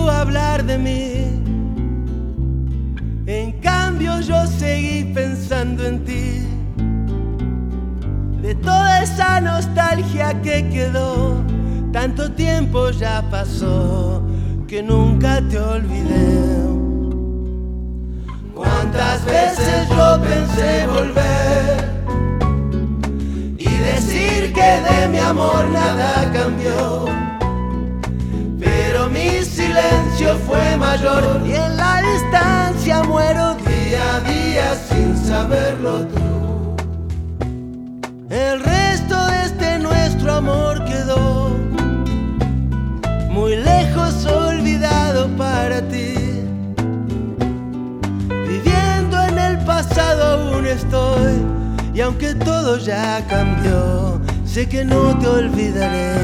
tú hablar de mí. En cambio yo seguí pensando en ti. De toda esa nostalgia que quedó, tanto tiempo ya pasó que nunca te olvidé. Cuántas veces yo pensé volver y decir que de mi amor nada cambió, pero mi silencio fue mayor y en la distancia muero día a día sin saberlo tú. El resto de este nuestro amor quedó muy lejos, olvidado para ti. Viviendo en el pasado aún estoy, y aunque todo ya cambió, sé que no te olvidaré.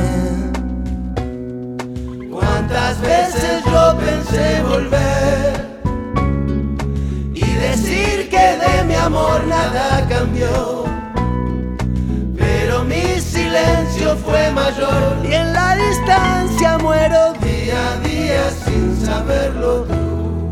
Cuántas veces yo pensé volver y decir que de mi amor nada cambió, pero mi silencio fue mayor y en la distancia muero día a día sin saberlo tú.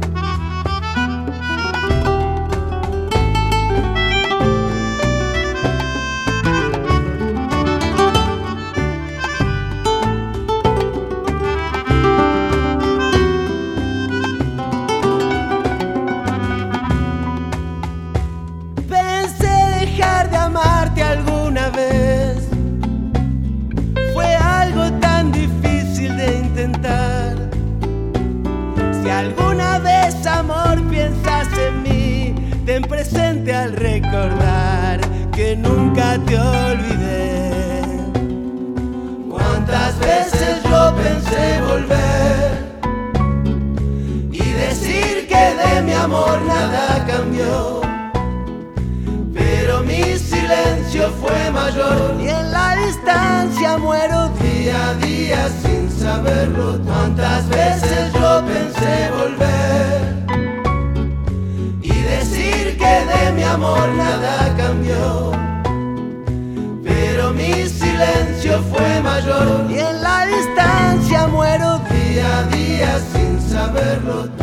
Si alguna vez, amor, piensas en mí, ten presente al recordar que nunca te olvidé. Cuántas veces yo pensé volver y decir que de mi amor nada cambió, pero mi silencio fue mayor y en la distancia muero día a día sin saberlo. Cuántas veces yo pensé volver y decir que de mi amor nada cambió, pero mi silencio fue mayor y en la distancia muero día a día sin saberlo.